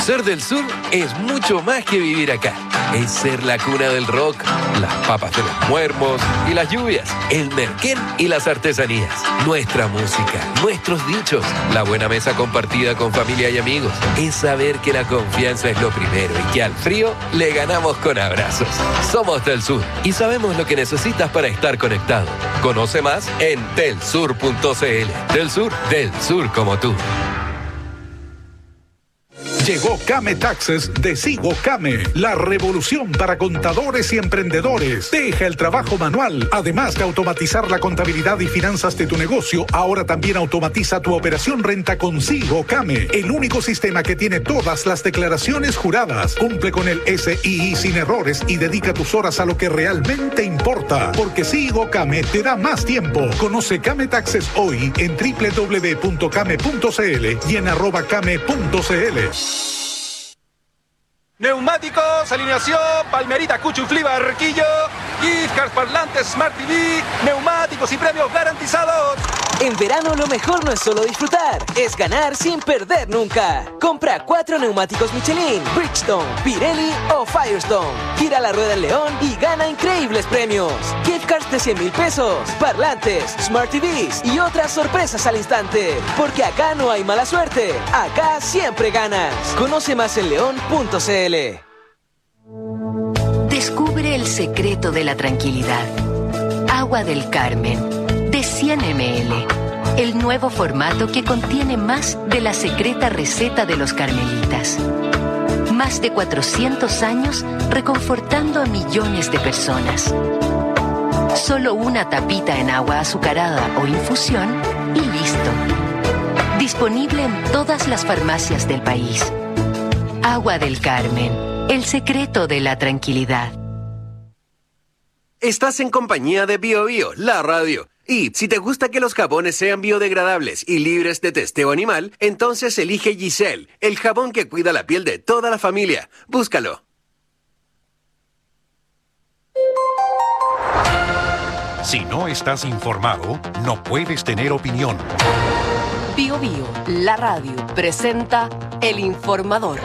Ser del sur es mucho más que vivir acá. Es ser la cuna del rock, las papas de los muermos y las lluvias, el merquén y las artesanías, nuestra música, nuestros dichos, la buena mesa compartida con familia y amigos. Es saber que la confianza es lo primero y que al frío le ganamos con abrazos. Somos del sur y sabemos lo que necesitas para estar conectado. Conoce más en telsur.cl. Del sur como tú. Llegó Came Taxes de Sigo Came, la revolución para contadores y emprendedores. Deja el trabajo manual. Además de automatizar la contabilidad y finanzas de tu negocio, ahora también automatiza tu operación renta con Sigo Came, el único sistema que tiene todas las declaraciones juradas. Cumple con el SII sin errores y dedica tus horas a lo que realmente importa, porque Sigo Came te da más tiempo. Conoce Came Taxes hoy en www.came.cl y en @came.cl. Neumáticos, alineación, Palmerita, Cuchuflí, Barquillo, gift cards, parlantes, Smart TV, neumáticos y premios garantizados. En verano lo mejor no es solo disfrutar, es ganar sin perder nunca. Compra 4 neumáticos Michelin, Bridgestone, Pirelli o Firestone. Gira la rueda en León y gana increíbles premios. Gift cards de 100,000 pesos, parlantes, Smart TVs y otras sorpresas al instante. Porque acá no hay mala suerte, acá siempre ganas. Conoce más en león.cl. Descubre el secreto de la tranquilidad. Agua del Carmen, de 100 ml. El nuevo formato que contiene más de la secreta receta de los carmelitas. Más de 400 años reconfortando a millones de personas. Solo una tapita en agua azucarada o infusión y listo. Disponible en todas las farmacias del país. Agua del Carmen, el secreto de la tranquilidad. Estás en compañía de Bio Bio, la radio. Y si te gusta que los jabones sean biodegradables y libres de testeo animal, entonces elige Giselle, el jabón que cuida la piel de toda la familia. Búscalo. Si no estás informado, no puedes tener opinión. Bio Bio, la radio, presenta El Informador.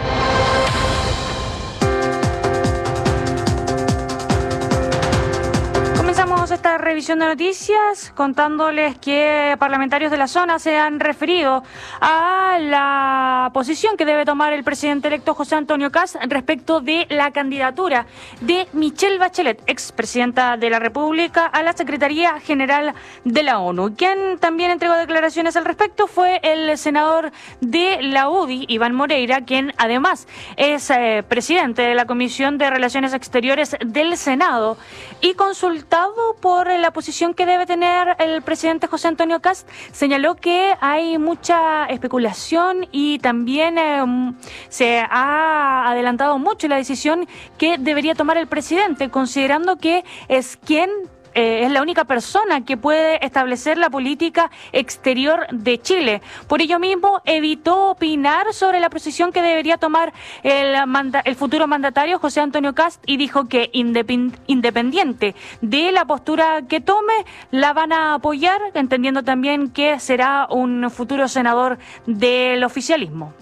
Comenzamos esta revisión de noticias contándoles que parlamentarios de la zona se han referido a la posición que debe tomar el presidente electo José Antonio Kast respecto de la candidatura de Michelle Bachelet, expresidenta de la República, a la Secretaría General de la ONU. Quien también entregó declaraciones al respecto fue el senador de la UDI, Iván Moreira, quien además es presidente de la Comisión de Relaciones Exteriores del Senado, y consultado por la posición que debe tener el presidente José Antonio Kast, señaló que hay mucha especulación y también se ha adelantado mucho la decisión que debería tomar el presidente, considerando que es la única persona que puede establecer la política exterior de Chile. Por ello mismo, evitó opinar sobre la posición que debería tomar el futuro mandatario José Antonio Kast y dijo que independiente de la postura que tome, la van a apoyar, entendiendo también que será un futuro senador del oficialismo.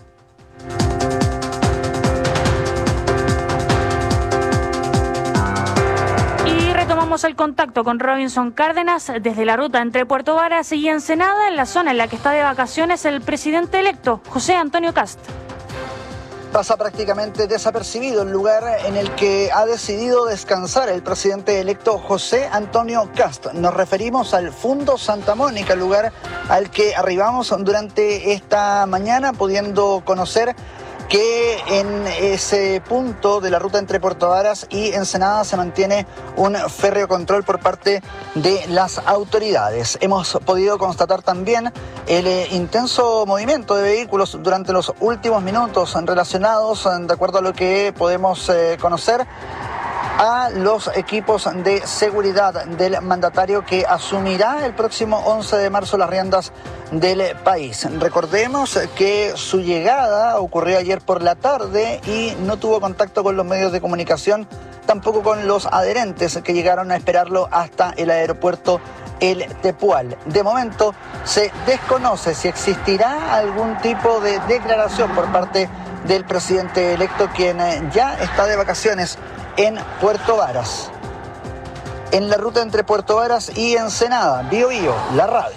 Tomamos el contacto con Robinson Cárdenas desde la ruta entre Puerto Varas y Ensenada, en la zona en la que está de vacaciones el presidente electo, José Antonio Kast. Pasa prácticamente desapercibido el lugar en el que ha decidido descansar el presidente electo José Antonio Kast. Nos referimos al Fundo Santa Mónica, el lugar al que arribamos durante esta mañana, pudiendo conocer que en ese punto de la ruta entre Puerto Varas y Ensenada se mantiene un férreo control por parte de las autoridades. Hemos podido constatar también el intenso movimiento de vehículos durante los últimos minutos relacionados, de acuerdo a lo que podemos conocer, a los equipos de seguridad del mandatario que asumirá el próximo 11 de marzo las riendas del país. Recordemos que su llegada ocurrió ayer por la tarde y no tuvo contacto con los medios de comunicación, tampoco con los adherentes que llegaron a esperarlo hasta el aeropuerto El Tepual. De momento se desconoce si existirá algún tipo de declaración por parte del presidente electo, quien ya está de vacaciones en Puerto Varas. En la ruta entre Puerto Varas y Ensenada, Bío Bío, la radio.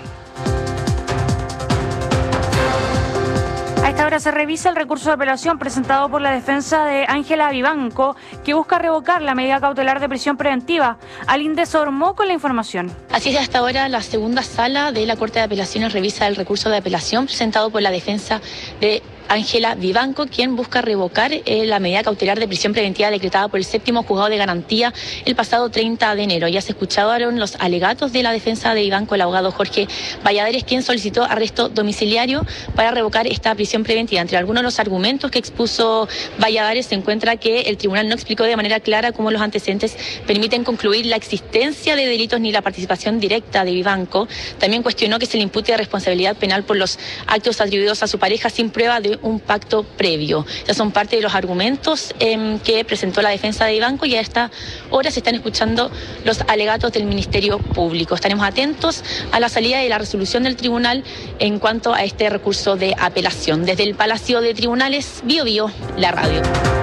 A esta hora se revisa el recurso de apelación presentado por la defensa de Ángela Vivanco, que busca revocar la medida cautelar de prisión preventiva. Alindes Ormó con la información. Así es, hasta ahora la segunda sala de la Corte de Apelaciones revisa el recurso de apelación presentado por la defensa de Ángela Vivanco, quien busca revocar la medida cautelar de prisión preventiva decretada por el 7º Juzgado de Garantía el pasado 30 de enero. Ya se escucharon los alegatos de la defensa de Vivanco, el abogado Jorge Valladares, quien solicitó arresto domiciliario para revocar esta prisión preventiva. Entre algunos de los argumentos que expuso Valladares se encuentra que el tribunal no explicó de manera clara cómo los antecedentes permiten concluir la existencia de delitos ni la participación directa de Vivanco. También cuestionó que se le impute responsabilidad penal por los actos atribuidos a su pareja sin prueba de un pacto previo. Ya son parte de los argumentos que presentó la defensa de Vivanco, y a esta hora se están escuchando los alegatos del Ministerio Público. Estaremos atentos a la salida de la resolución del tribunal en cuanto a este recurso de apelación. Desde el Palacio de Tribunales, Bío Bío, la radio.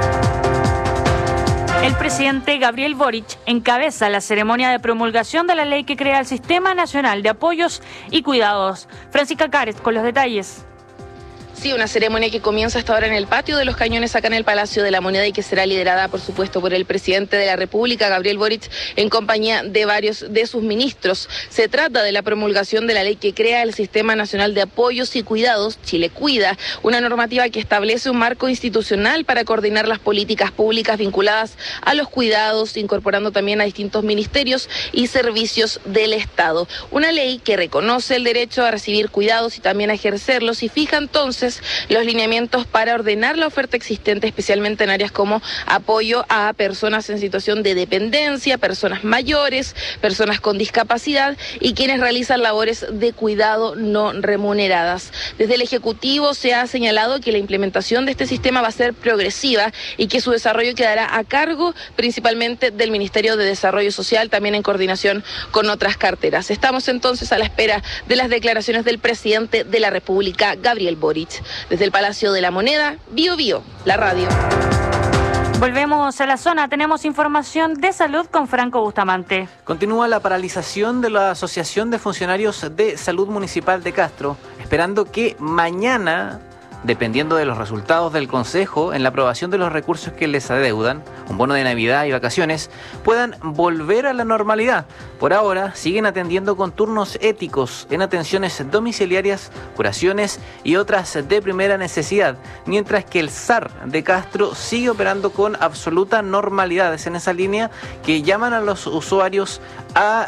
El presidente Gabriel Boric encabeza la ceremonia de promulgación de la ley que crea el Sistema Nacional de Apoyos y Cuidados. Francisca Cárez con los detalles. Sí, una ceremonia que comienza hasta ahora en el patio de los Cañones, acá en el Palacio de la Moneda, y que será liderada, por supuesto, por el presidente de la República, Gabriel Boric, en compañía de varios de sus ministros. Se trata de la promulgación de la ley que crea el Sistema Nacional de Apoyos y Cuidados, Chile Cuida, una normativa que establece un marco institucional para coordinar las políticas públicas vinculadas a los cuidados, incorporando también a distintos ministerios y servicios del Estado. Una ley que reconoce el derecho a recibir cuidados y también a ejercerlos, y fija entonces los lineamientos para ordenar la oferta existente, especialmente en áreas como apoyo a personas en situación de dependencia, personas mayores, personas con discapacidad y quienes realizan labores de cuidado no remuneradas. Desde el Ejecutivo se ha señalado que la implementación de este sistema va a ser progresiva y que su desarrollo quedará a cargo principalmente del Ministerio de Desarrollo Social, también en coordinación con otras carteras. Estamos entonces a la espera de las declaraciones del presidente de la República, Gabriel Boric. Desde el Palacio de la Moneda, Bío Bío, la radio. Volvemos a la zona, tenemos información de salud con Franco Bustamante. Continúa la paralización de la Asociación de Funcionarios de Salud Municipal de Castro, esperando que mañana, dependiendo de los resultados del Consejo en la aprobación de los recursos que les adeudan, un bono de Navidad y vacaciones, puedan volver a la normalidad. Por ahora siguen atendiendo con turnos éticos en atenciones domiciliarias, curaciones y otras de primera necesidad, mientras que el SAR de Castro sigue operando con absoluta normalidad. Es en esa línea que llaman a los usuarios a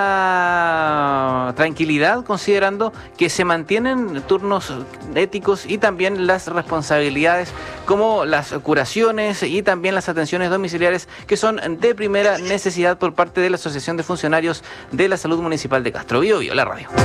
la tranquilidad, considerando que se mantienen turnos éticos y también las responsabilidades como las curaciones y también las atenciones domiciliares, que son de primera necesidad por parte de la Asociación de Funcionarios de la Salud Municipal de Castro. Bío Bío, la radio.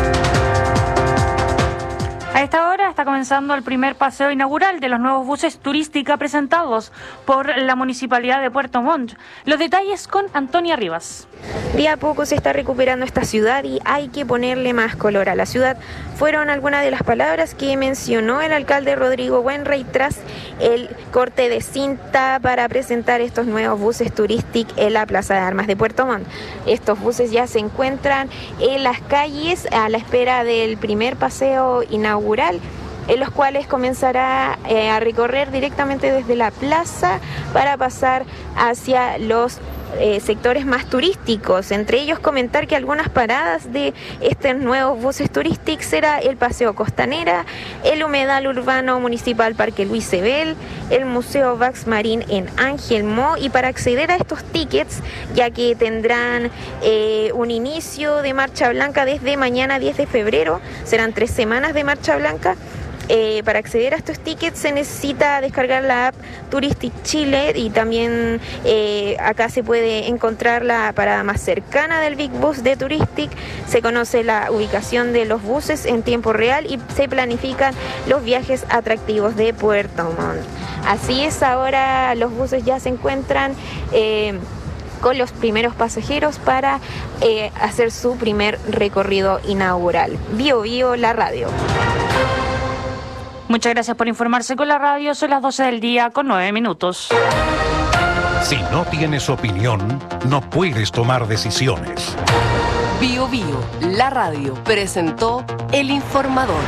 A esta hora está comenzando el primer paseo inaugural de los nuevos buses turística presentados por la Municipalidad de Puerto Montt. Los detalles con Antonia Rivas. Día a poco se está recuperando esta ciudad y hay que ponerle más color a la ciudad. Fueron algunas de las palabras que mencionó el alcalde Rodrigo Wenrey tras el corte de cinta para presentar estos nuevos buses turísticos en la Plaza de Armas de Puerto Montt. Estos buses ya se encuentran en las calles a la espera del primer paseo inaugural, en los cuales comenzará a recorrer directamente desde la plaza para pasar hacia los sectores más turísticos. Entre ellos comentar que algunas paradas de estos nuevos buses turísticos será el Paseo Costanera, el Humedal Urbano Municipal Parque Luis Sebel, el Museo Vax Marín en Ángel Mo. Y para acceder a estos tickets, ya que tendrán un inicio de Marcha Blanca desde mañana 10 de febrero, serán 3 semanas de Marcha Blanca. Para acceder a estos tickets se necesita descargar la app Touristic Chile, y también acá se puede encontrar la parada más cercana del Big Bus de Touristic. Se conoce la ubicación de los buses en tiempo real y se planifican los viajes atractivos de Puerto Montt. Así es, ahora los buses ya se encuentran con los primeros pasajeros para hacer su primer recorrido inaugural. Bío Bío, la radio. Muchas gracias por informarse con la radio. Son las 12 del día con 9 minutos. Si no tienes opinión, no puedes tomar decisiones. Bio Bio, la radio, presentó El Informador.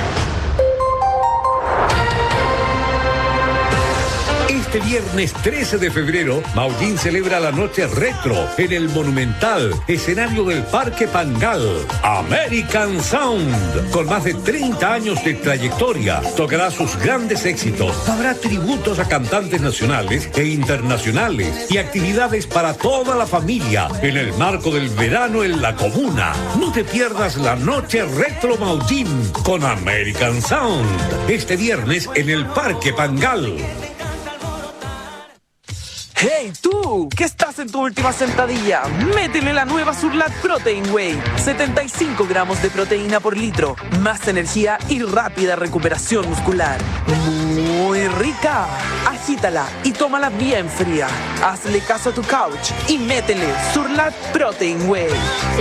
Este viernes 13 de febrero, Maullín celebra la noche retro en el Monumental, escenario del Parque Pangal. American Sound, con más de 30 años de trayectoria, tocará sus grandes éxitos. Habrá tributos a cantantes nacionales e internacionales y actividades para toda la familia en el marco del verano en la comuna. No te pierdas la noche retro Maullín con American Sound, este viernes en el Parque Pangal. ¡Hey tú! ¿Qué estás en tu última sentadilla? Métele la nueva Surlat Protein Whey. 75 gramos de proteína por litro. Más energía y rápida recuperación muscular. Muy rica. Agítala y tómala bien fría. Hazle caso a tu couch y métele Surlat Protein Whey.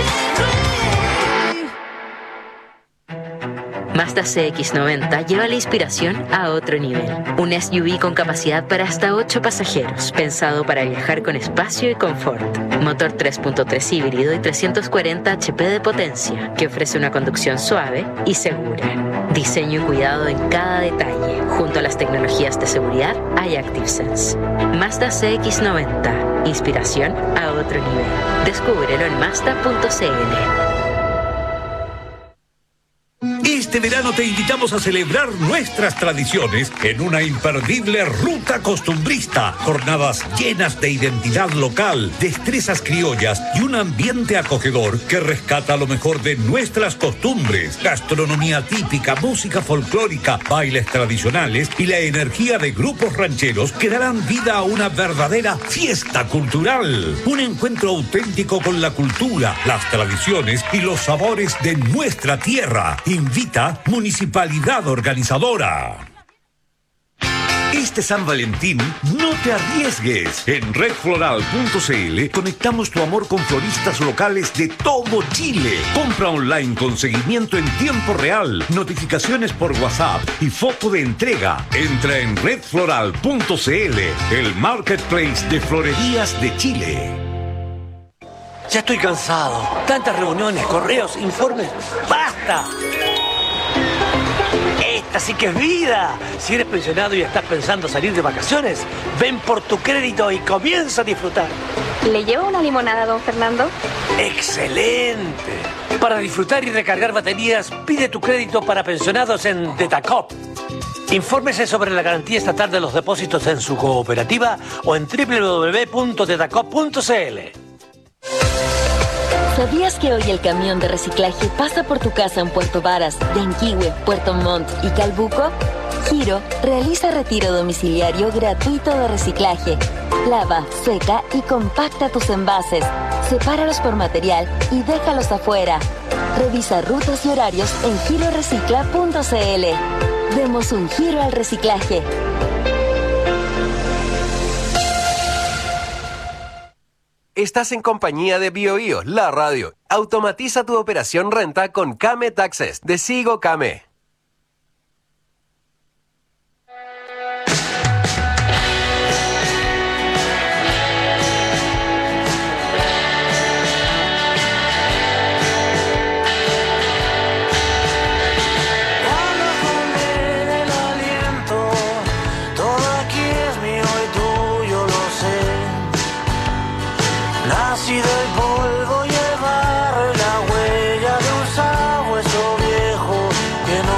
Mazda CX-90 lleva la inspiración a otro nivel. Un SUV con capacidad para hasta 8 pasajeros, pensado para viajar con espacio y confort. Motor 3.3 híbrido y 340 HP de potencia, que ofrece una conducción suave y segura. Diseño y cuidado en cada detalle, junto a las tecnologías de seguridad iActiveSense. Mazda CX-90, inspiración a otro nivel. Descúbrelo en Mazda.cl. Este verano te invitamos a celebrar nuestras tradiciones en una imperdible ruta costumbrista. Jornadas llenas de identidad local, destrezas criollas y un ambiente acogedor que rescata lo mejor de nuestras costumbres. Gastronomía típica, música folclórica, bailes tradicionales y la energía de grupos rancheros que darán vida a una verdadera fiesta cultural. Un encuentro auténtico con la cultura, las tradiciones y los sabores de nuestra tierra. Invita Municipalidad Organizadora. Este San Valentín, no te arriesgues. En redfloral.cl conectamos tu amor con floristas locales de todo Chile. Compra online con seguimiento en tiempo real, notificaciones por WhatsApp y foto de entrega. Entra en redfloral.cl, el marketplace de florerías de Chile. Ya estoy cansado. Tantas reuniones, correos, informes. ¡Basta! Esta sí que es vida. Si eres pensionado y estás pensando salir de vacaciones, ven por tu crédito y comienza a disfrutar. ¿Le llevo una limonada, don Fernando? ¡Excelente! Para disfrutar y recargar baterías, pide tu crédito para pensionados en Tetacop. Infórmese sobre la garantía estatal de los depósitos en su cooperativa o en www.tetacop.cl. ¿Sabías que hoy el camión de reciclaje pasa por tu casa en Puerto Varas, Yanquihue, Puerto Montt y Calbuco? Giro realiza retiro domiciliario gratuito de reciclaje. Lava, seca y compacta tus envases. Sepáralos por material y déjalos afuera. Revisa rutas y horarios en girorecicla.cl. Demos un giro al reciclaje. Estás en compañía de Bio Bio, la radio. Automatiza tu operación renta con Kame Taxes de Sigo Kame. Nací del polvo y el barro, la huella de un sabueso viejo que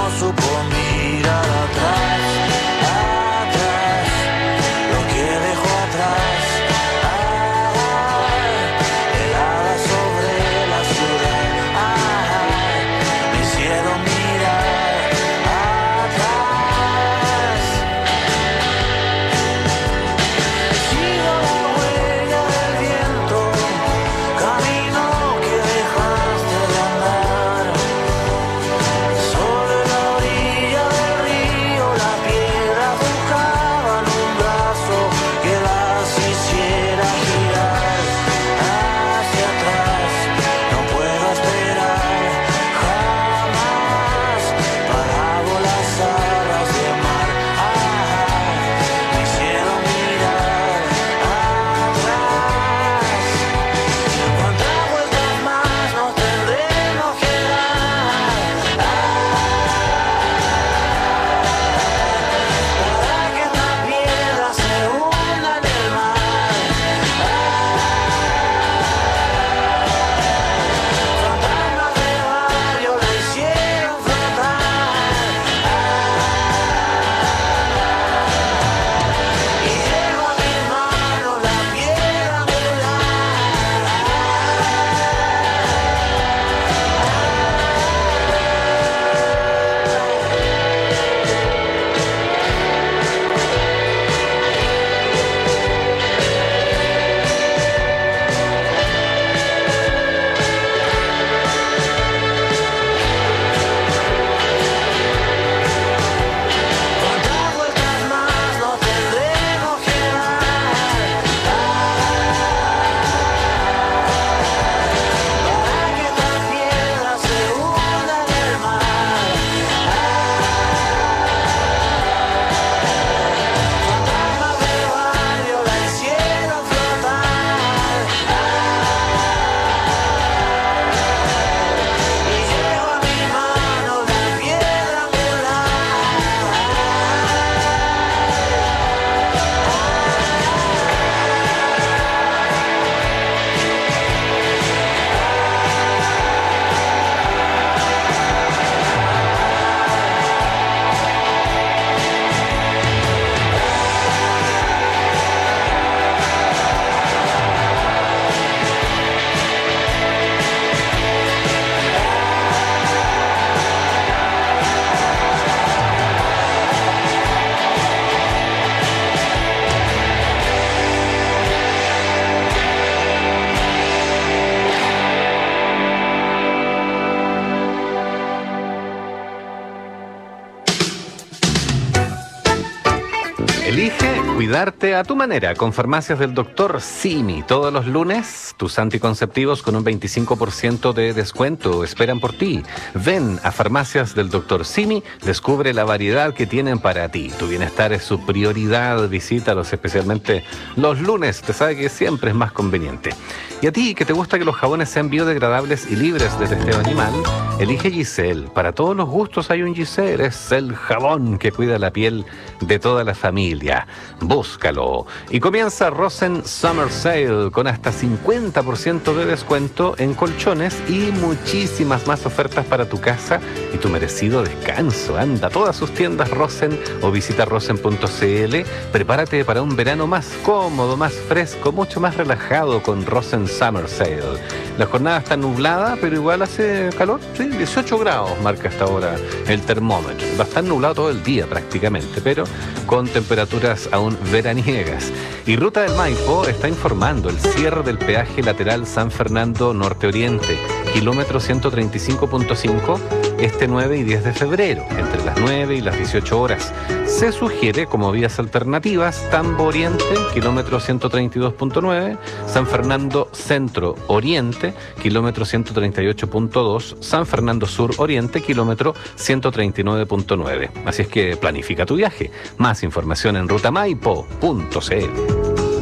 Elige cuidarte a tu manera con Farmacias del Dr. Simi. Todos los lunes, tus anticonceptivos con un 25% de descuento esperan por ti. Ven a Farmacias del Dr. Simi, descubre la variedad que tienen para ti. Tu bienestar es su prioridad, visítalos especialmente los lunes, te sabe que siempre es más conveniente. Y a ti, que te gusta que los jabones sean biodegradables y libres de testeo animal, elige Giselle. Para todos los gustos hay un Giselle, es el jabón que cuida la piel de toda la familia. Búscalo. Y comienza Rosen Summer Sale con hasta 50% de descuento en colchones y muchísimas más ofertas para tu casa y tu merecido descanso. Anda a todas sus tiendas Rosen o visita rosen.cl. Prepárate para un verano más cómodo, más fresco, mucho más relajado con Rosen Summer Sale. La jornada está nublada, pero igual hace calor, sí, 18 grados marca hasta ahora el termómetro. Va a estar nublado todo el día prácticamente, pero con temperaturas aún veraniegas. Y Ruta del Maipo está informando el cierre del peaje lateral San Fernando Norte-Oriente, kilómetro 135.5, este 9 y 10 de febrero, entre las 9 y las 18 horas. Se sugiere como vías alternativas Tambo Oriente, kilómetro 132.9, San Fernando Centro Oriente, kilómetro 138.2, San Fernando Sur Oriente, kilómetro 139.9. Así es que planifica tu viaje. Más información en rutamaipo.cl.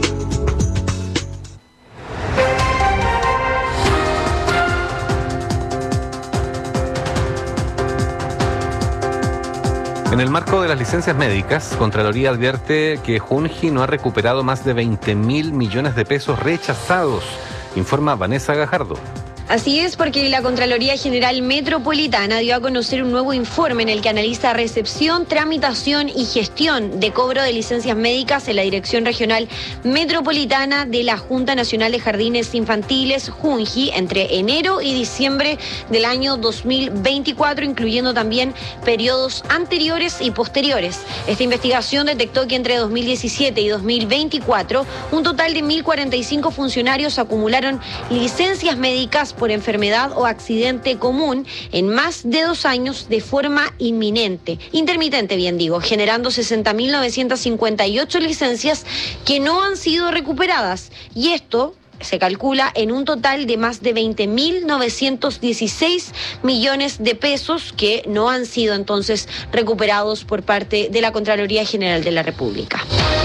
En el marco de las licencias médicas, Contraloría advierte que Junji no ha recuperado más de 20.000 millones de pesos rechazados, informa Vanessa Gajardo. Así es, porque la Contraloría General Metropolitana dio a conocer un nuevo informe en el que analiza recepción, tramitación y gestión de cobro de licencias médicas en la Dirección Regional Metropolitana de la Junta Nacional de Jardines Infantiles, Junji, entre enero y diciembre del año 2024, incluyendo también periodos anteriores y posteriores. Esta investigación detectó que entre 2017 y 2024, un total de 1.045 funcionarios acumularon licencias médicas por enfermedad o accidente común en más de 2 años de forma intermitente, generando 60.958 licencias que no han sido recuperadas. Y esto se calcula en un total de más de 20.916 millones de pesos que no han sido entonces recuperados por parte de la Contraloría General de la República.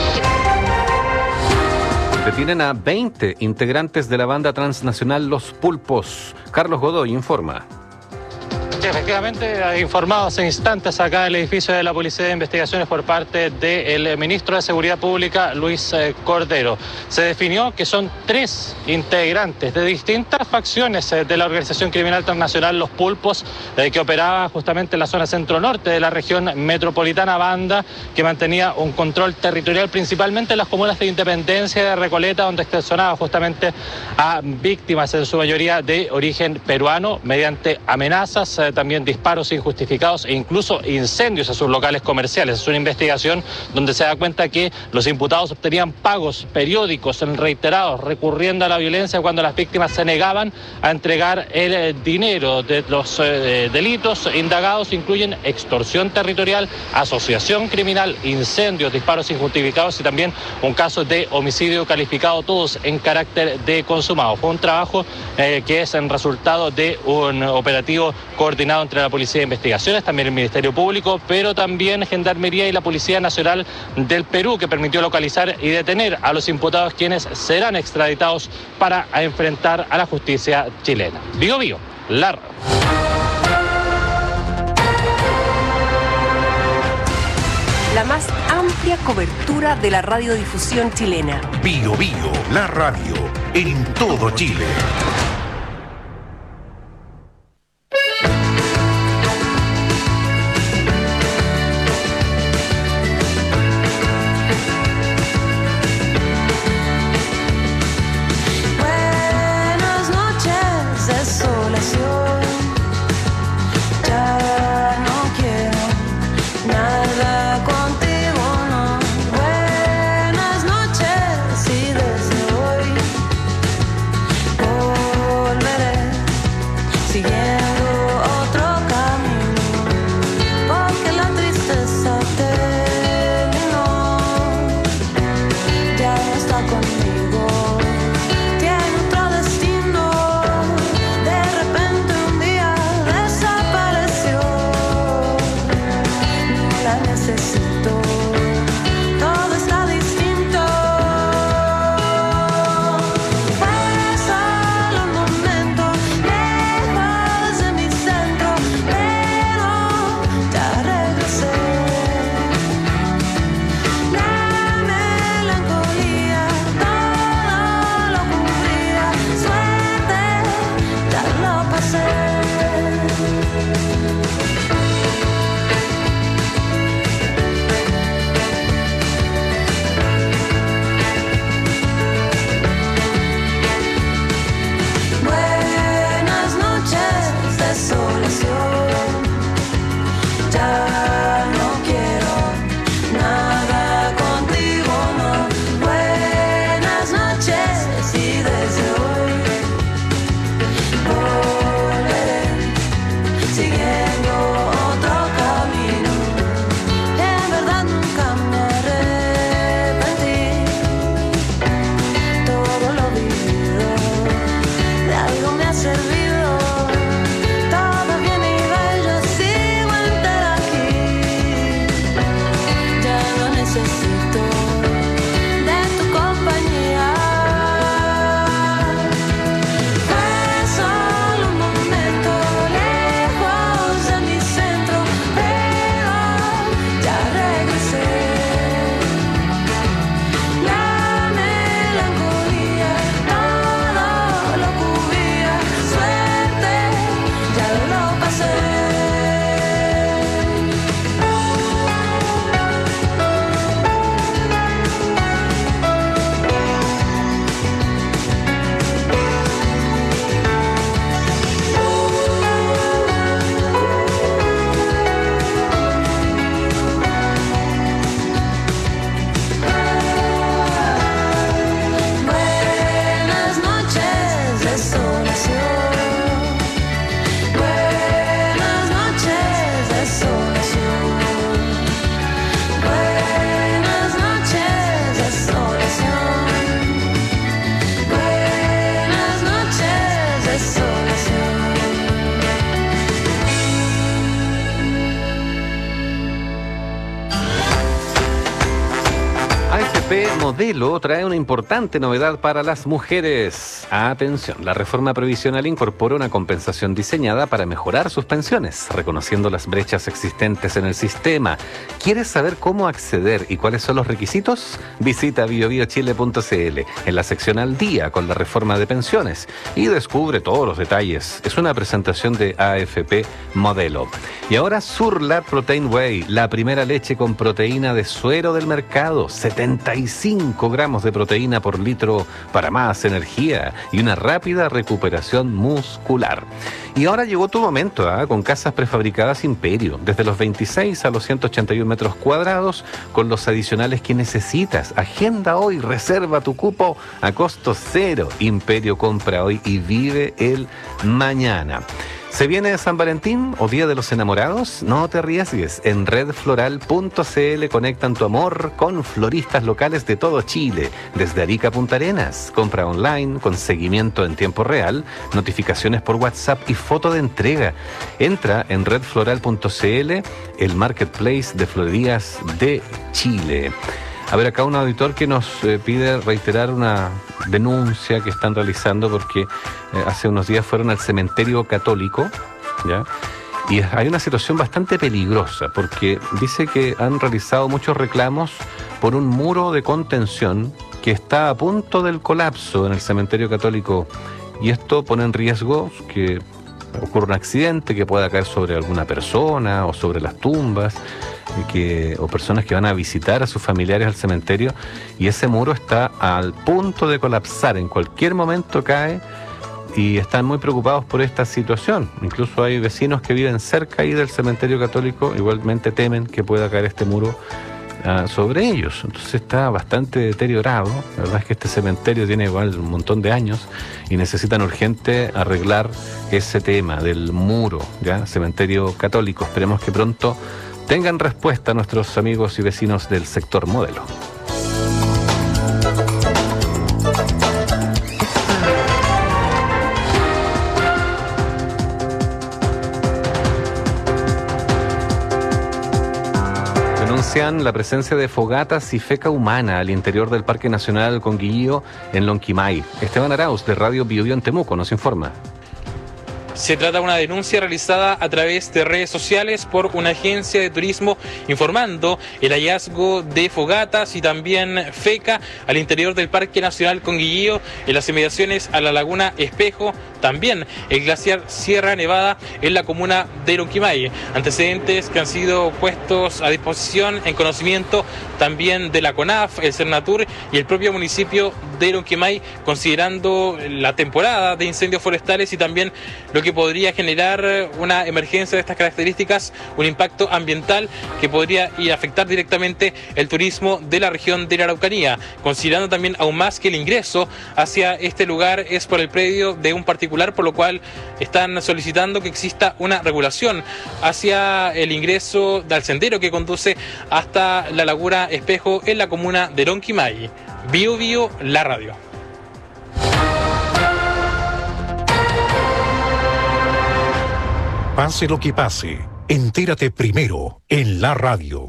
Detienen a 20 integrantes de la banda transnacional Los Pulpos. Carlos Godoy informa. Sí, efectivamente, informado hace instantes acá en el edificio de la Policía de Investigaciones por parte del ministro de Seguridad Pública, Luis Cordero. Se definió que son 3 integrantes de distintas facciones de la organización criminal transnacional Los Pulpos, que operaba justamente en la zona centro-norte de la región metropolitana, banda que mantenía un control territorial principalmente en las comunas de Independencia y de Recoleta, donde extorsionaba justamente a víctimas, en su mayoría de origen peruano, mediante amenazas, también disparos injustificados e incluso incendios a sus locales comerciales. Es una investigación donde se da cuenta que los imputados obtenían pagos periódicos reiterados, recurriendo a la violencia cuando las víctimas se negaban a entregar el dinero. De los delitos indagados incluyen extorsión territorial, asociación criminal, incendios, disparos injustificados y también un caso de homicidio calificado, todos en carácter de consumado. Fue un trabajo que es el resultado de un operativo coordinado entre la Policía de Investigaciones, también el Ministerio Público, pero también Gendarmería y la Policía Nacional del Perú, que permitió localizar y detener a los imputados, quienes serán extraditados para enfrentar a la justicia chilena. Bio Bio, la más amplia cobertura de la radiodifusión chilena. Bio Bio, la radio, en todo Chile. Buenas noches y desde hoy Modelo trae una importante novedad para las mujeres. Atención, la reforma previsional incorpora una compensación diseñada para mejorar sus pensiones, reconociendo las brechas existentes en el sistema. ¿Quieres saber cómo acceder y cuáles son los requisitos? Visita biobiochile.cl en la sección Al Día con la reforma de pensiones y descubre todos los detalles. Es una presentación de AFP Modelo. Y ahora Surlat Protein Whey, la primera leche con proteína de suero del mercado. 75 gramos de proteína por litro para más energía y una rápida recuperación muscular. Y ahora llegó tu momento, con casas prefabricadas Imperio, desde los 26 a los 181 metros cuadrados, con los adicionales que necesitas. Agenda hoy, reserva tu cupo a costo cero. Imperio, compra hoy y vive el mañana. ¿Se viene San Valentín o Día de los Enamorados? No te arriesgues. En redfloral.cl conectan tu amor con floristas locales de todo Chile, desde Arica a Punta Arenas. Compra online con seguimiento en tiempo real, notificaciones por WhatsApp y foto de entrega. Entra en redfloral.cl, el marketplace de florerías de Chile. A ver, acá un auditor que nos pide reiterar una denuncia que están realizando porque hace unos días fueron al cementerio católico, ¿ya? Y hay una situación bastante peligrosa porque dice que han realizado muchos reclamos por un muro de contención que está a punto del colapso en el cementerio católico, y esto pone en riesgo que ocurra un accidente que pueda caer sobre alguna persona o sobre las tumbas, o personas que van a visitar a sus familiares al cementerio, y ese muro está al punto de colapsar, en cualquier momento cae, y están muy preocupados por esta situación. Incluso hay vecinos que viven cerca ahí del cementerio católico, igualmente temen que pueda caer este muro sobre ellos. Entonces está bastante deteriorado. La verdad es que este cementerio tiene igual un montón de años y necesitan urgente arreglar ese tema del muro, ¿ya? Cementerio católico. Esperemos que pronto tengan respuesta nuestros amigos y vecinos del sector Modelo. Denuncian la presencia de fogatas y feca humana al interior del Parque Nacional Conguillío en Lonquimay. Esteban Arauz, de Radio Biobío en Temuco, nos informa. Se trata de una denuncia realizada a través de redes sociales por una agencia de turismo informando el hallazgo de fogatas y también feca al interior del Parque Nacional Conguillío, en las inmediaciones a la Laguna Espejo, también el glaciar Sierra Nevada en la comuna de Lonquimay. Antecedentes que han sido puestos a disposición en conocimiento también de la CONAF, el Cernatur y el propio municipio de Lonquimay, considerando la temporada de incendios forestales y también lo que podría generar una emergencia de estas características, un impacto ambiental que podría afectar directamente el turismo de la región de la Araucanía, considerando también aún más que el ingreso hacia este lugar es por el predio de un particular, por lo cual están solicitando que exista una regulación hacia el ingreso del sendero que conduce hasta la Laguna Espejo en la comuna de Lonquimay. Bio Bio, la radio. Pase lo que pase, entérate primero en la radio.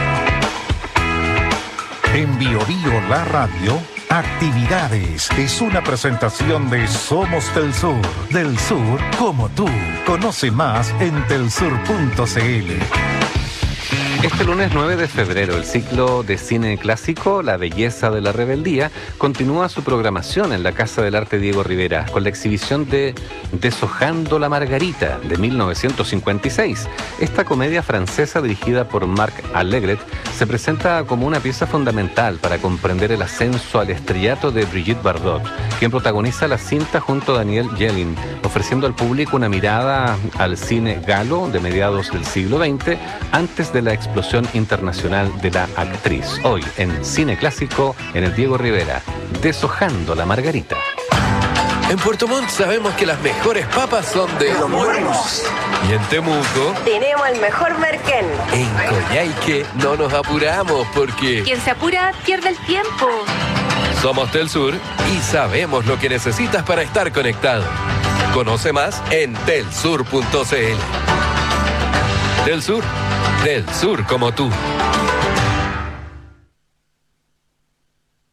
En Bio Bio, la radio, actividades. Es una presentación de Somos del Sur. Del Sur como tú. Conoce más en telsur.cl. Este lunes 9 de febrero, el ciclo de cine clásico La Belleza de la Rebeldía continúa su programación en la Casa del Arte Diego Rivera con la exhibición de Deshojando la Margarita de 1956. Esta comedia francesa dirigida por Marc Allegret se presenta como una pieza fundamental para comprender el ascenso al estrellato de Brigitte Bardot, quien protagoniza la cinta junto a Daniel Yelin, ofreciendo al público una mirada al cine galo de mediados del siglo XX antes de la explosión internacional de la actriz. Hoy en Cine Clásico, en el Diego Rivera, Deshojando la Margarita. En Puerto Montt sabemos que las mejores papas son de Los Buenos. Y en Temuco tenemos el mejor merquén. En Coyhaique no nos apuramos porque quien se apura pierde el tiempo. Somos Telsur y sabemos lo que necesitas para estar conectado. Conoce más en telsur.cl. Telsur, del sur como tú.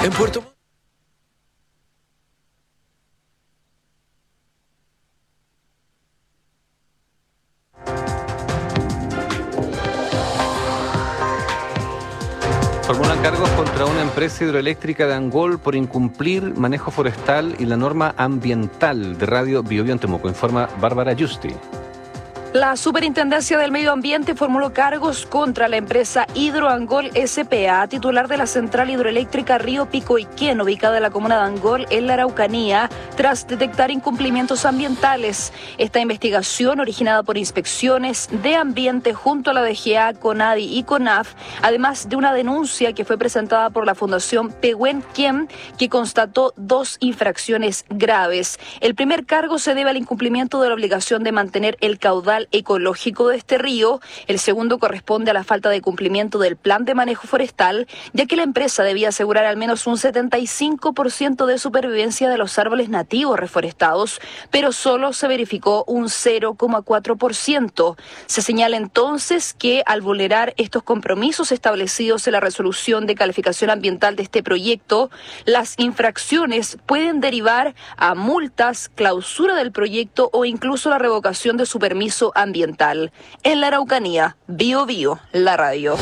En Puerto Montt. Formulan cargos contra una empresa hidroeléctrica de Angol por incumplir manejo forestal y la norma ambiental de Radio Bio Bio en Temuco, informa Bárbara Justi. La Superintendencia del Medio Ambiente formuló cargos contra la empresa Hidroangol S.p.A., titular de la central hidroeléctrica Río Picoiquén, ubicada en la comuna de Angol, en la Araucanía, tras detectar incumplimientos ambientales. Esta investigación, originada por inspecciones de ambiente junto a la DGA, CONADI y CONAF, además de una denuncia que fue presentada por la Fundación Pehuen Kiem, que constató 2 infracciones graves. El primer cargo se debe al incumplimiento de la obligación de mantener el caudal ecológico de este río. El segundo corresponde a la falta de cumplimiento del plan de manejo forestal, ya que la empresa debía asegurar al menos un 75% de supervivencia de los árboles nativos reforestados, pero solo se verificó un 0,4%. Se señala entonces que al vulnerar estos compromisos establecidos en la resolución de calificación ambiental de este proyecto, las infracciones pueden derivar a multas, clausura del proyecto o incluso la revocación de su permiso ambiental. En la Araucanía, Bio Bio, la radio.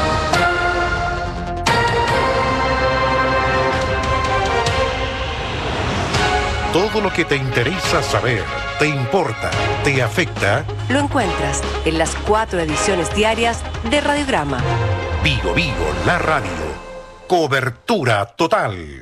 Todo lo que te interesa saber, te importa, te afecta, lo encuentras en las 4 ediciones diarias de Radiograma. Bio Bio, la radio. Cobertura total.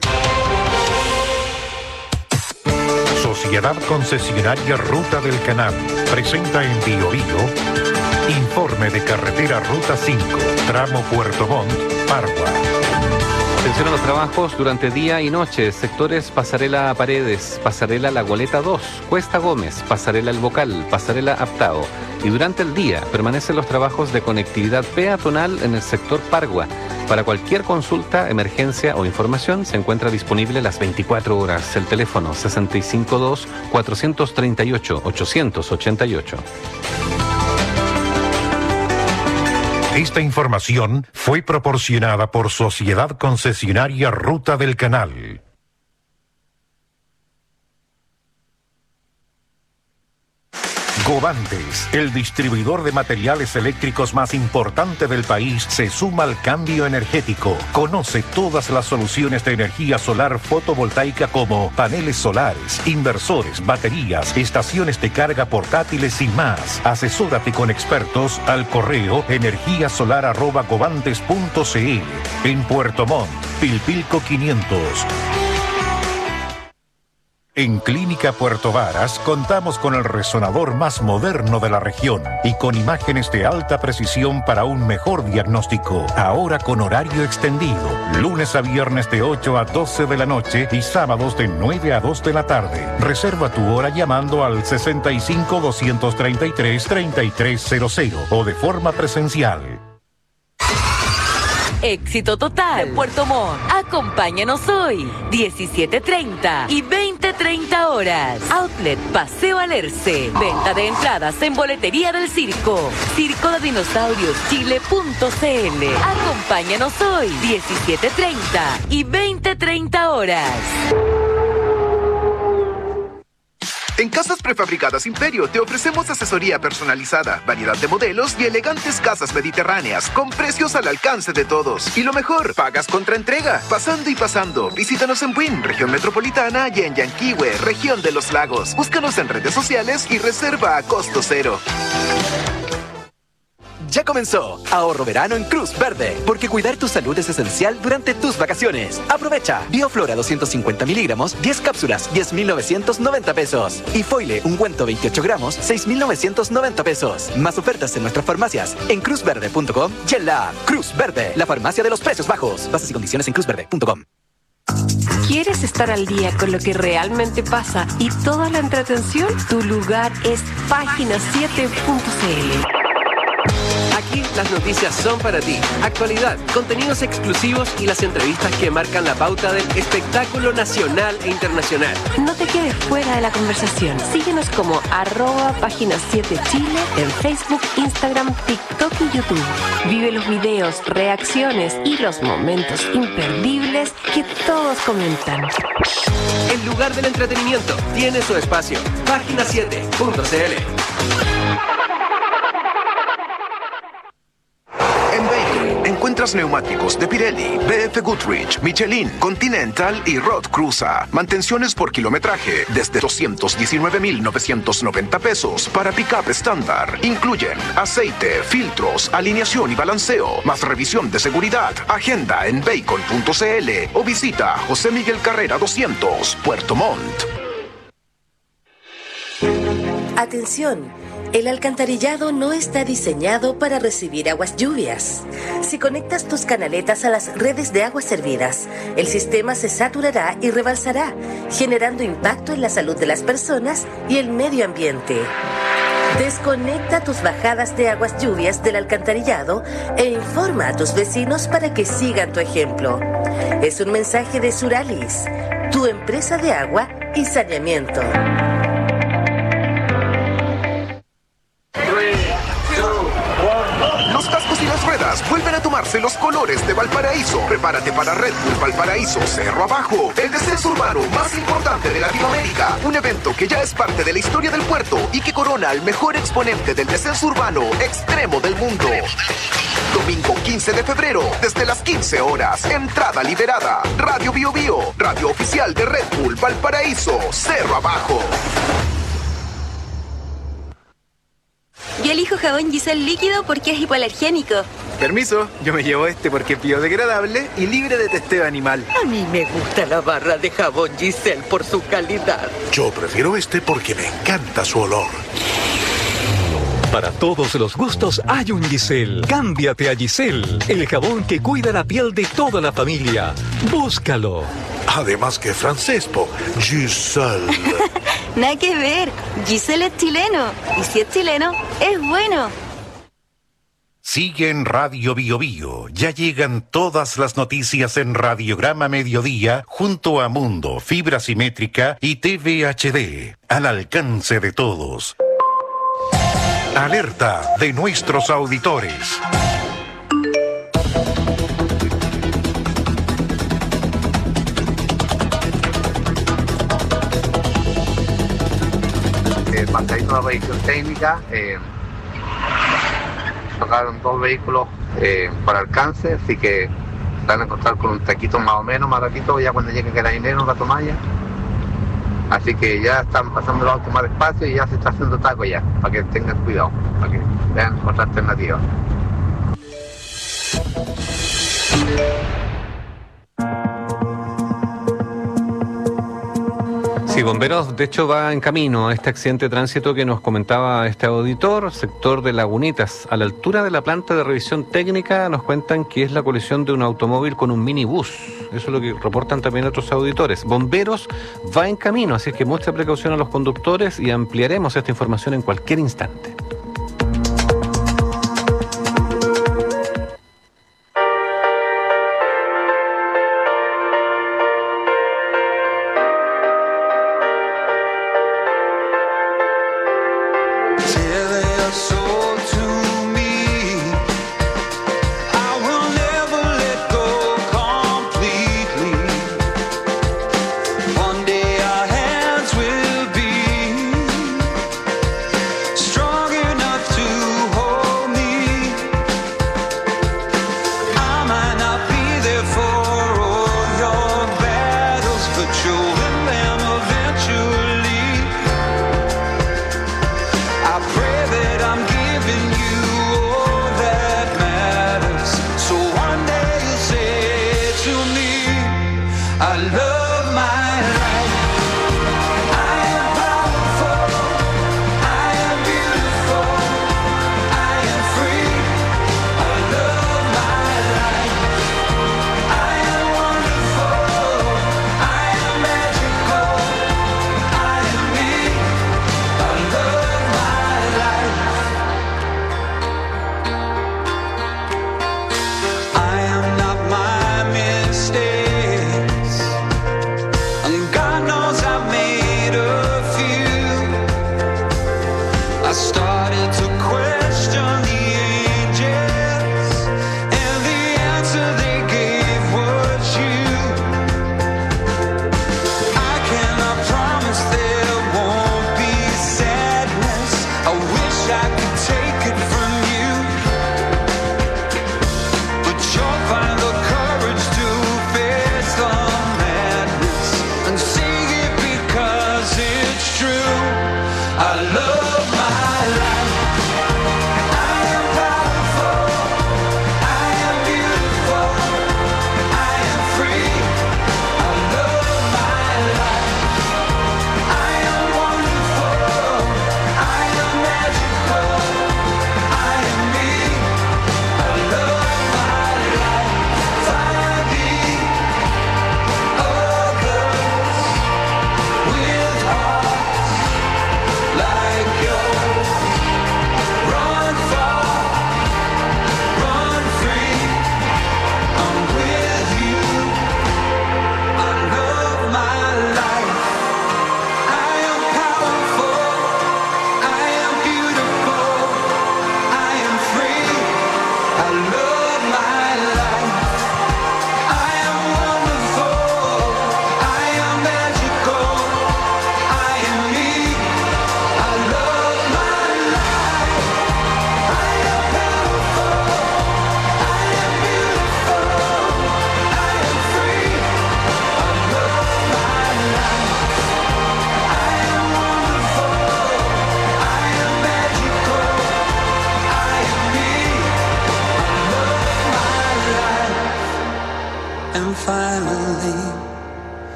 Sociedad Concesionaria Ruta del Canal presenta en Bio Bio informe de carretera Ruta 5, tramo Puerto Montt, Pargua. Atención a los trabajos durante día y noche, sectores Pasarela Paredes, Pasarela La Goleta 2, Cuesta Gómez, Pasarela El Bocal, Pasarela Aptao. Y durante el día permanecen los trabajos de conectividad peatonal en el sector Pargua. Para cualquier consulta, emergencia o información se encuentra disponible las 24 horas. El teléfono 652-438-888. Esta información fue proporcionada por Sociedad Concesionaria Ruta del Canal. Govantes, el distribuidor de materiales eléctricos más importante del país, se suma al cambio energético. Conoce todas las soluciones de energía solar fotovoltaica como paneles solares, inversores, baterías, estaciones de carga portátiles y más. Asesórate con expertos al correo energiasolar@govantes.cl. En Puerto Montt, Pilpilco 500. En Clínica Puerto Varas contamos con el resonador más moderno de la región y con imágenes de alta precisión para un mejor diagnóstico. Ahora con horario extendido, lunes a viernes de 8 a 12 de la noche y sábados de 9 a 2 de la tarde. Reserva tu hora llamando al 65-233-3300 o de forma presencial. Éxito total. Puerto Montt. Acompáñanos hoy, 17:30 y 20:30 horas. Outlet Paseo Alerce. Venta de entradas en boletería del circo. circodedinosaurioschile.cl. Acompáñanos hoy, 17:30 y 20:30 horas. En Casas Prefabricadas Imperio te ofrecemos asesoría personalizada, variedad de modelos y elegantes casas mediterráneas con precios al alcance de todos. Y lo mejor, pagas contra entrega. Pasando y pasando. Visítanos en Buin, región metropolitana, y en Yanquihue, región de los lagos. Búscanos en redes sociales y reserva a costo cero. Ya comenzó Ahorro Verano en Cruz Verde, porque cuidar tu salud es esencial durante tus vacaciones. Aprovecha Bioflora 250 miligramos, 10 cápsulas, 10.990 pesos. Y Foile, ungüento 28 gramos, 6.990 pesos. Más ofertas en nuestras farmacias, en cruzverde.com y en la Cruz Verde, la farmacia de los precios bajos. Bases y condiciones en cruzverde.com. ¿Quieres estar al día con lo que realmente pasa y toda la entretención? Tu lugar es página7.cl. Aquí las noticias son para ti. Actualidad, contenidos exclusivos y las entrevistas que marcan la pauta del espectáculo nacional e internacional. No te quedes fuera de la conversación. Síguenos como @Página 7 Chile en Facebook, Instagram, TikTok y YouTube. Vive los videos, reacciones y los momentos imperdibles que todos comentan. El lugar del entretenimiento tiene su espacio. Página7.cl. En Bacon encuentras neumáticos de Pirelli, BF Goodrich, Michelin, Continental y Road Cruza. Mantenciones por kilometraje desde 219,990 pesos para pick-up estándar. Incluyen aceite, filtros, alineación y balanceo, más revisión de seguridad. Agenda en bacon.cl o visita José Miguel Carrera 200, Puerto Montt. Atención. El alcantarillado no está diseñado para recibir aguas lluvias. Si conectas tus canaletas a las redes de aguas servidas, el sistema se saturará y rebalsará, generando impacto en la salud de las personas y el medio ambiente. Desconecta tus bajadas de aguas lluvias del alcantarillado e informa a tus vecinos para que sigan tu ejemplo. Es un mensaje de Suralis, tu empresa de agua y saneamiento. Los cascos y las ruedas vuelven a tomarse los colores de Valparaíso. Prepárate para Red Bull Valparaíso Cerro Abajo, el descenso urbano más importante de Latinoamérica. Un evento que ya es parte de la historia del puerto y que corona al mejor exponente del descenso urbano extremo del mundo. Domingo 15 de febrero, desde las 15 horas. Entrada liberada. Radio Bio Bio, radio oficial de Red Bull Valparaíso Cerro Abajo. Yo elijo jabón Giselle líquido porque es hipoalergénico. Permiso, yo me llevo este porque es biodegradable y libre de testeo animal. A mí me gusta la barra de jabón Giselle por su calidad. Yo prefiero este porque me encanta su olor. Para todos los gustos hay un Giselle. Cámbiate a Giselle, el jabón que cuida la piel de toda la familia. Búscalo. Además que francés, Giselle. Nada que ver. Giselle es chileno. Y si es chileno, es bueno. Sigue en Radio Bio Bio. Ya llegan todas las noticias en Radiograma Mediodía junto a Mundo, Fibra Simétrica y TV HD. Al alcance de todos. Alerta de nuestros auditores. Manteniendo una revisión técnica, tocaron 2 vehículos por alcance, así que van a encontrar con un taquito más o menos, más ratito, ya cuando llegue Carabineros, un rato más ya. Así que ya están pasando los autos más despacio y ya se está haciendo taco ya, para que tengan cuidado, para que vean otra alternativa. Sí, Bomberos, de hecho, va en camino a este accidente de tránsito que nos comentaba este auditor, sector de Lagunitas. A la altura de la planta de revisión técnica nos cuentan que es la colisión de un automóvil con un minibús. Eso es lo que reportan también otros auditores. Bomberos va en camino, así es que mucha precaución a los conductores y ampliaremos esta información en cualquier instante. Strong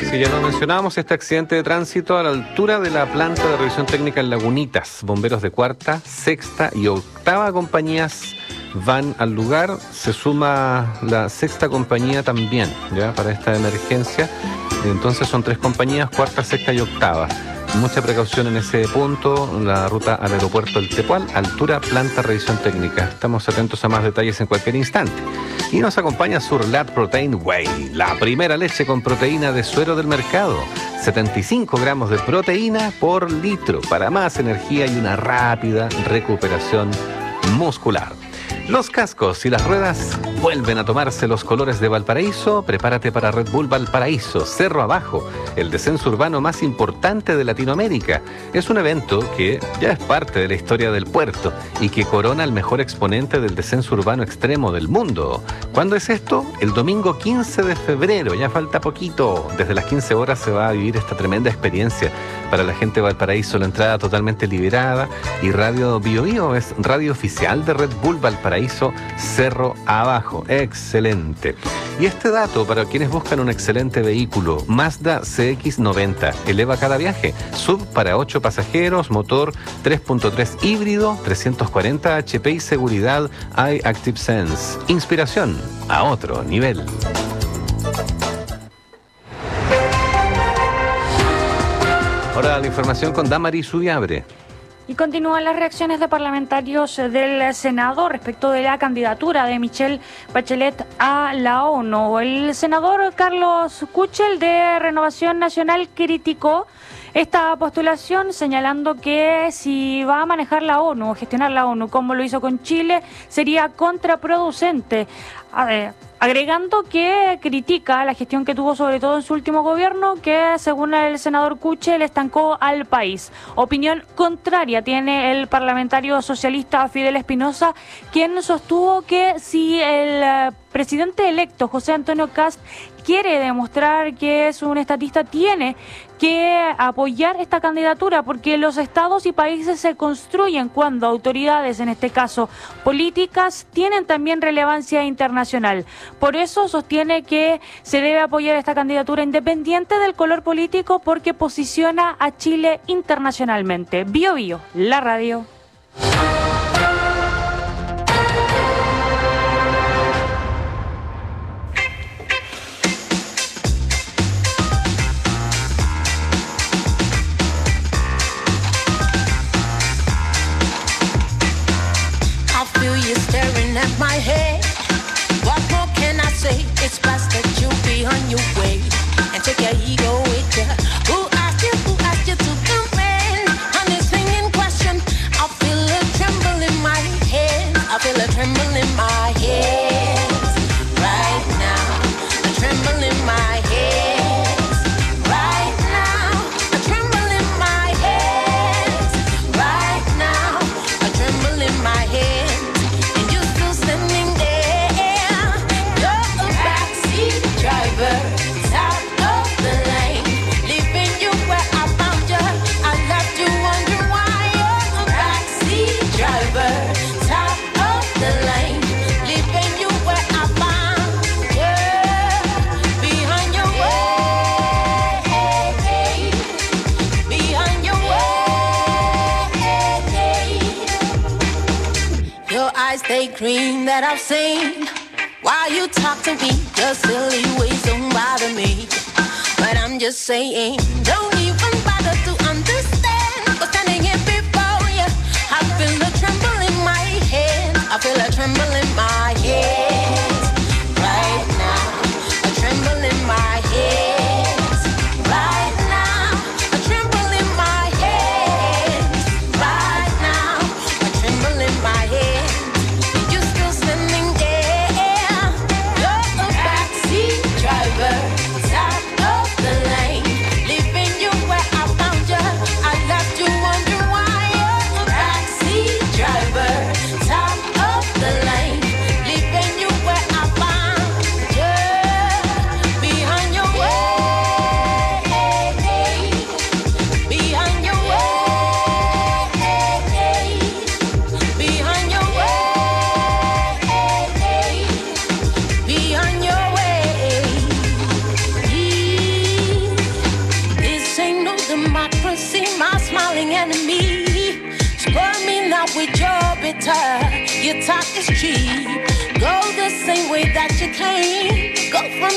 Sí, ya lo mencionábamos, este accidente de tránsito a la altura de la planta de revisión técnica en Lagunitas. Bomberos de cuarta, sexta y octava compañías van al lugar. Se suma la sexta compañía también, ya, para esta emergencia. Entonces son 3 compañías, cuarta, sexta y octava. Mucha precaución en ese punto, la ruta al aeropuerto del Tepual, altura, planta, revisión técnica. Estamos atentos a más detalles en cualquier instante. Y nos acompaña Surlat Protein Whey, la primera leche con proteína de suero del mercado. 75 gramos de proteína por litro para más energía y una rápida recuperación muscular. Los cascos y las ruedas vuelven a tomarse los colores de Valparaíso. Prepárate para Red Bull Valparaíso, Cerro Abajo, el descenso urbano más importante de Latinoamérica. Es un evento que ya es parte de la historia del puerto y que corona al mejor exponente del descenso urbano extremo del mundo. ¿Cuándo es esto? El domingo 15 de febrero, ya falta poquito. Desde las 15 horas se va a vivir esta tremenda experiencia. Para la gente de Valparaíso, la entrada totalmente liberada, y Radio Bio Bio es radio oficial de Red Bull Valparaíso, Cerro Abajo. Excelente. Y este dato para quienes buscan un excelente vehículo: Mazda CX-90 eleva cada viaje. Sub para 8 pasajeros, motor 3.3 híbrido, 340 HP y seguridad iActive Sense. Inspiración a otro nivel. Ahora la información con Damaris Ubiabre. Y continúan las reacciones de parlamentarios del Senado respecto de la candidatura de Michelle Bachelet a la ONU. El senador Carlos Kuchel de Renovación Nacional criticó esta postulación, señalando que si va a manejar la ONU o gestionar la ONU como lo hizo con Chile, sería contraproducente. Agregando que critica la gestión que tuvo sobre todo en su último gobierno, que según el senador Kuchel estancó al país. Opinión contraria tiene el parlamentario socialista Fidel Espinosa, quien sostuvo que si el presidente electo José Antonio Kast quiere demostrar que es un estatista, tiene que apoyar esta candidatura, porque los estados y países se construyen cuando autoridades, en este caso políticas, tienen también relevancia internacional. Por eso sostiene que se debe apoyar esta candidatura independiente del color político, porque posiciona a Chile internacionalmente. Bio Bio, la radio. My head, what more can I say? It's best that you be on your way and take your ego with you. Who asked you to come in on this thing in question? I feel a tremble in my head. I feel a tremble in my head right now. A tremble in my head right now. A tremble in my head right now. A tremble in my head. They green that I've seen. Why you talk to me? Your silly ways don't bother me. But I'm just saying, don't even bother to understand what's standing here before you. I feel a tremble in my head. I feel a tremble in my head right now. A tremble in my head right now. A tremble in my head right now. A tremble in my head. Top of the lane. democracy, my smiling enemy. Spur me not with your bitter, your talk is cheap. Go the same way that you came, go for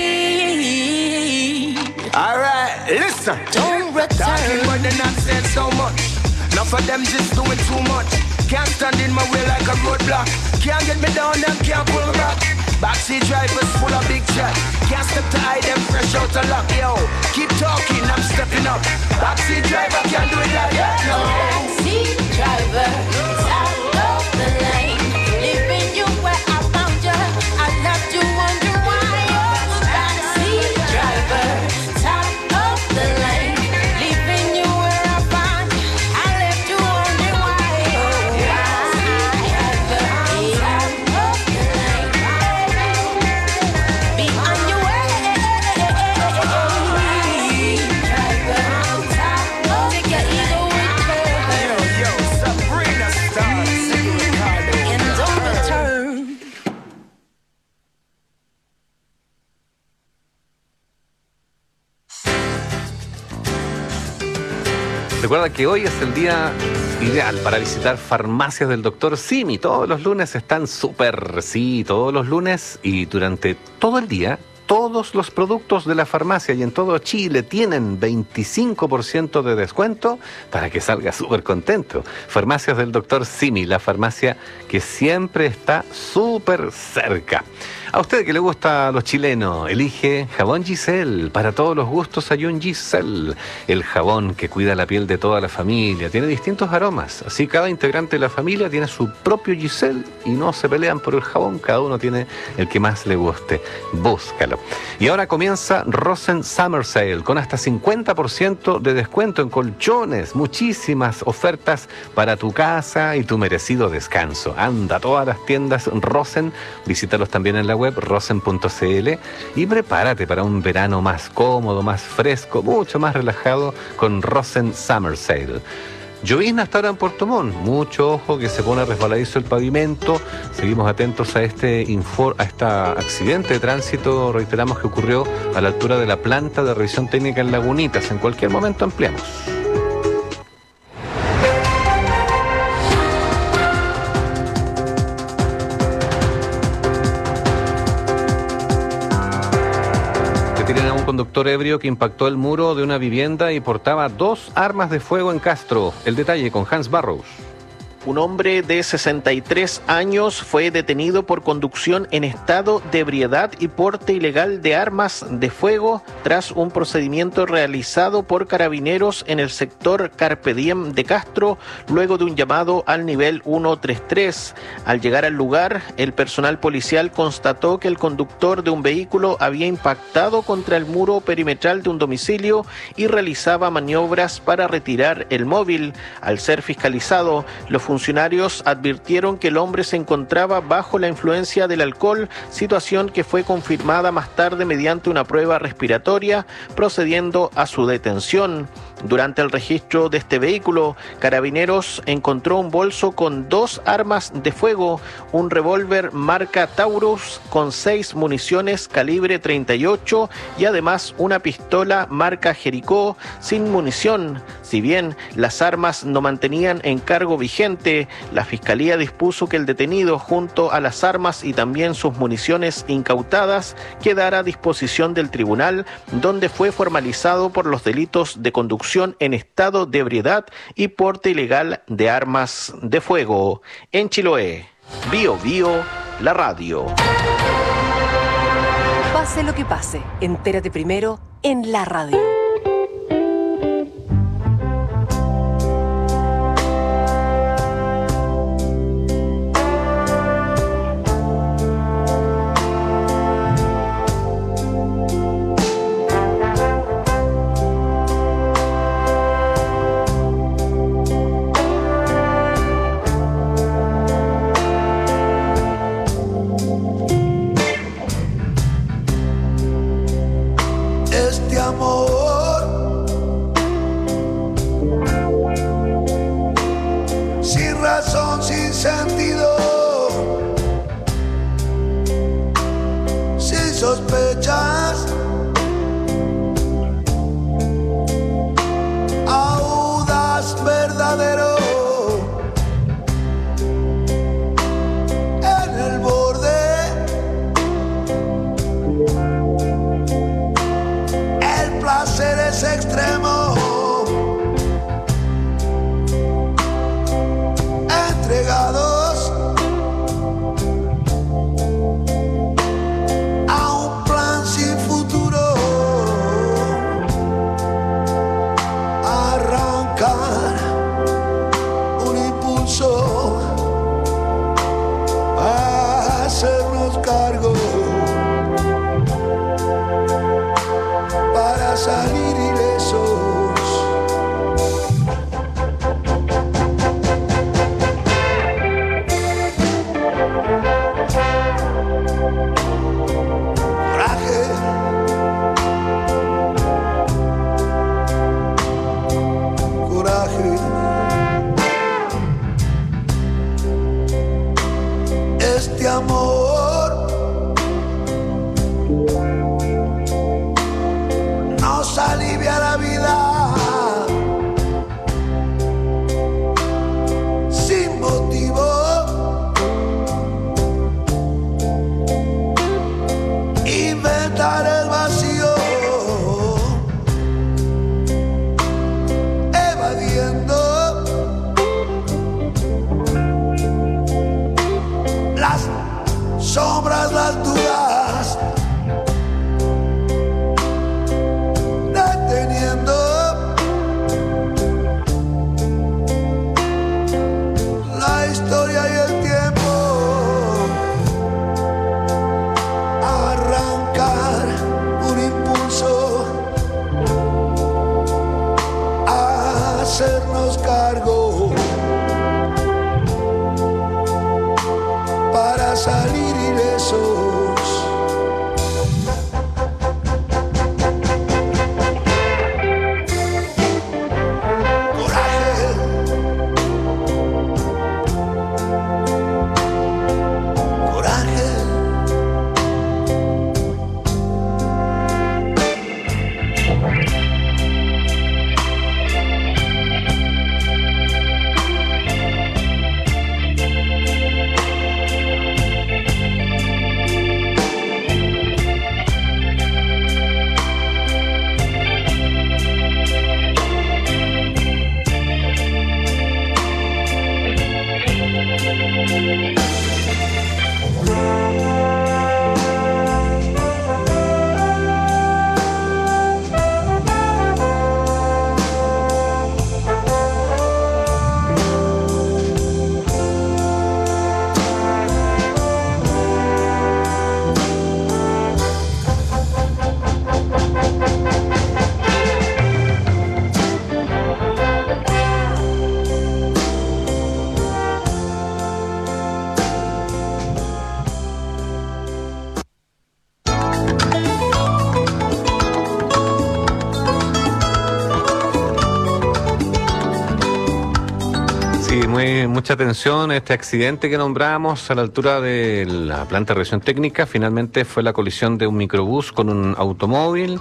me. Alright, listen. Don't return. Talking but they not said so much. Enough of them just doing too much. Can't stand in my way like a roadblock. Can't get me down, them can't pull me back. Backseat drivers full of big chat. Can't step to hide them fresh out of luck. Yo, keep talking, I'm stepping up. Backseat driver can't do it like that, no. Backseat driver, out of the lane. Leaving you where I found you. I left you wondering why. Backseat driver, top of the lane. Leaving you where I found you. I left you wondering why. Be on your way. Take your ego with Yo, Sabrina Star, sing Ricardo. and don't return. Recuerda que hoy es el día ideal para visitar farmacias del Dr. Simi. Todos los lunes están sí, todos los lunes y durante todo el día. Todos los productos de la farmacia y en todo Chile tienen 25% de descuento para que salga súper contento. Farmacias del Dr. Simi, la farmacia que siempre está súper cerca. A usted que le gusta a los chilenos, elige jabón Giselle. Para todos los gustos hay un Giselle. El jabón que cuida la piel de toda la familia. Tiene distintos aromas. Así cada integrante de la familia tiene su propio Giselle y no se pelean por el jabón. Cada uno tiene el que más le guste. Búscalo. Y ahora comienza Rosen Summer Sale con hasta 50% de descuento en colchones. Muchísimas ofertas para tu casa y tu merecido descanso. Anda a todas las tiendas Rosen. Visítalos también en la web rosen.cl y prepárate para un verano más cómodo, más fresco, mucho más relajado con Rosen Summer Sale. Llovizna hasta ahora en Puerto Montt, mucho ojo que se pone resbaladizo el pavimento. Seguimos atentos a este accidente de tránsito, reiteramos que ocurrió a la altura de la planta de revisión técnica en Lagunitas. En cualquier momento ampliamos. Conductor ebrio que impactó el muro de una vivienda y portaba 2 armas de fuego en Castro. El detalle con Hans Barrows. Un hombre de 63 años fue detenido por conducción en estado de ebriedad y porte ilegal de armas de fuego tras un procedimiento realizado por carabineros en el sector Carpe Diem de Castro, luego de un llamado al nivel 133. Al llegar al lugar, el personal policial constató que el conductor de un vehículo había impactado contra el muro perimetral de un domicilio y realizaba maniobras para retirar el móvil. Al ser fiscalizado, los funcionarios advirtieron que el hombre se encontraba bajo la influencia del alcohol, situación que fue confirmada más tarde mediante una prueba respiratoria, procediendo a su detención. Durante el registro de este vehículo, Carabineros encontró un bolso con 2 armas de fuego, un revólver marca Taurus con 6 municiones calibre 38 y además una pistola marca Jericó sin munición. Si bien las armas no mantenían encargo vigente, la Fiscalía dispuso que el detenido, junto a las armas y también sus municiones incautadas, quedara a disposición del tribunal, donde fue formalizado por los delitos de conducción en estado de ebriedad y porte ilegal de armas de fuego. En Chiloé, Bio Bio, la radio. Pase lo que pase, entérate primero en la radio. para salir ilesos. Este amor nos alivia la vida sin motivo, inventar el vacío, evadiendo las sombras, las dudas, deteniendo la historia y el tiempo, arrancar un impulso, hacernos cargo para salir ilesos. Mucha atención, este accidente que nombramos a la altura de la planta de revisión técnica finalmente fue la colisión de un microbús con un automóvil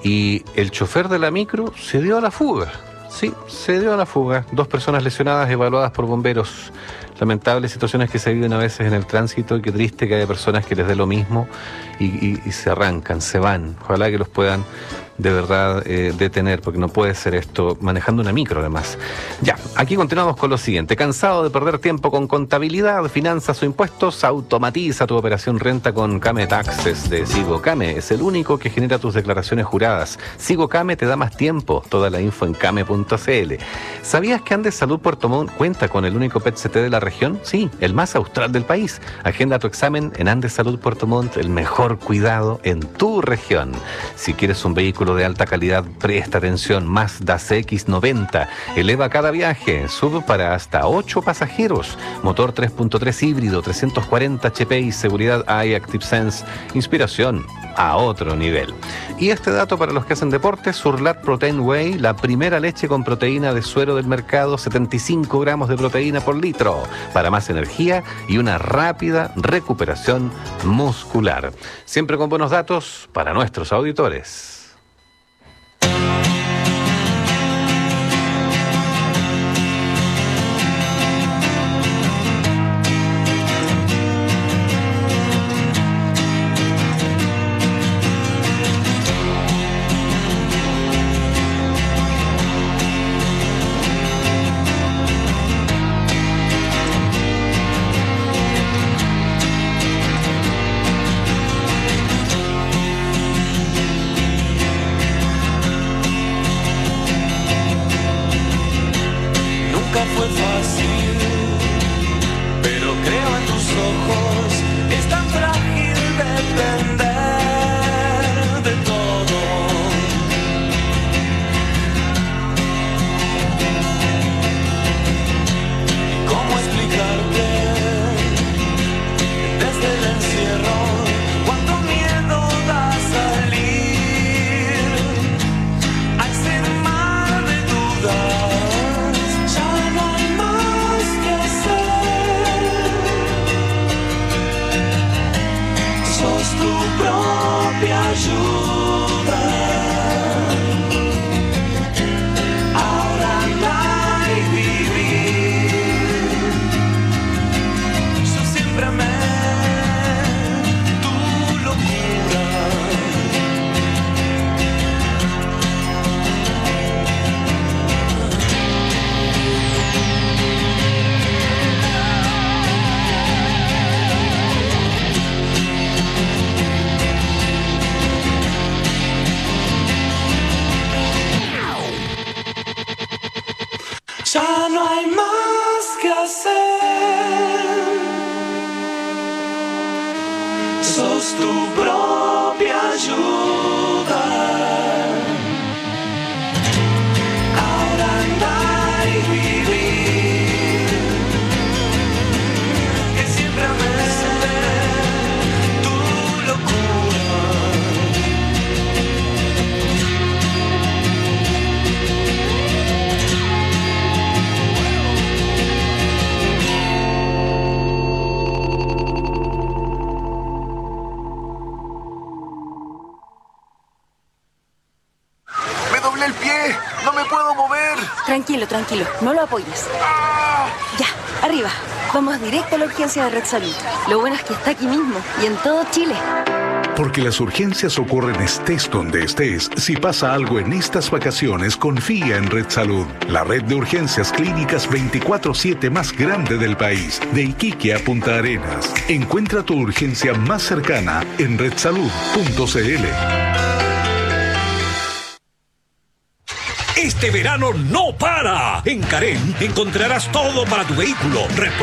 y el chofer de la micro se dio a la fuga. Sí, se dio a la fuga. 2 personas lesionadas evaluadas por bomberos. Lamentables situaciones que se viven a veces en el tránsito y qué triste que haya personas que les dé lo mismo y se arrancan, se van. Ojalá que los puedan de verdad detener, porque no puede ser esto manejando una micro además. Ya, aquí continuamos con lo siguiente. ¿Cansado de perder tiempo con contabilidad, finanzas o impuestos? Automatiza tu operación renta con Came Taxes de Sigo Came. Es el único que genera tus declaraciones juradas. Sigo Came te da más tiempo. Toda la info en came.cl. ¿Sabías que Andes Salud Puerto Montt cuenta con el único PET-CT de la región? Sí, el más austral del país. Agenda tu examen en Andes Salud Puerto Montt, el mejor cuidado en tu región. Si quieres un vehículo de alta calidad, presta atención. Mazda CX-90 eleva cada viaje, sube para hasta 8 pasajeros, motor 3.3 híbrido, 340 HP y seguridad iActive Sense, inspiración a otro nivel. Y este dato para los que hacen deporte: Surlat Protein Whey, la primera leche con proteína de suero del mercado, 75 gramos de proteína por litro, para más energía y una rápida recuperación muscular. Siempre con buenos datos para nuestros auditores. Ya no hay más que hacer. Sos tu propia ayuda. Ahora andar y vivir. Que siempre amé tu locura. El pie, no me puedo mover. Tranquilo, no lo apoyes. Ya, arriba. Vamos directo a la urgencia de Red Salud. Lo bueno es que está aquí mismo y en todo Chile. Porque las urgencias ocurren estés donde estés. Si pasa algo en estas vacaciones, confía en Red Salud, la red de urgencias clínicas 24/7 más grande del país, de Iquique a Punta Arenas. Encuentra tu urgencia más cercana en redsalud.cl. Este verano no para. En Carén encontrarás todo para tu vehículo.